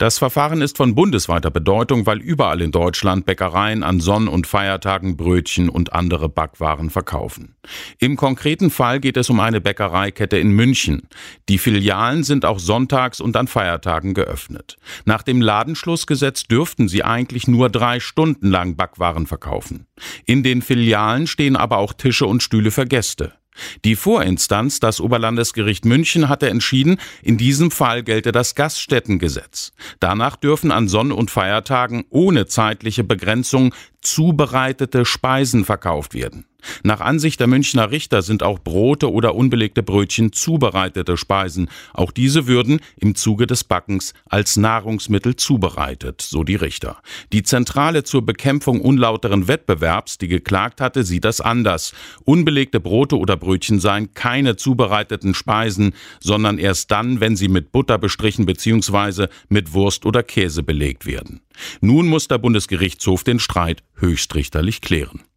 Das Verfahren ist von bundesweiter Bedeutung, weil überall in Deutschland Bäckereien an Sonn- und Feiertagen Brötchen und andere Backwaren verkaufen. Im konkreten Fall geht es um eine Bäckereikette in München. Die Filialen sind auch sonntags und an Feiertagen geöffnet. Nach dem Ladenschlussgesetz dürften sie eigentlich nur 3 Stunden lang Backwaren verkaufen. In den Filialen stehen aber auch Tische und Stühle für Gäste. Die Vorinstanz, das Oberlandesgericht München, hatte entschieden, in diesem Fall gelte das Gaststättengesetz. Danach dürfen an Sonn- und Feiertagen ohne zeitliche Begrenzung zubereitete Speisen verkauft werden. Nach Ansicht der Münchner Richter sind auch Brote oder unbelegte Brötchen zubereitete Speisen. Auch diese würden im Zuge des Backens als Nahrungsmittel zubereitet, so die Richter. Die Zentrale zur Bekämpfung unlauteren Wettbewerbs, die geklagt hatte, sieht das anders. Unbelegte Brote oder Brötchen seien keine zubereiteten Speisen, sondern erst dann, wenn sie mit Butter bestrichen bzw. mit Wurst oder Käse belegt werden. Nun muss der Bundesgerichtshof den Streit höchstrichterlich klären.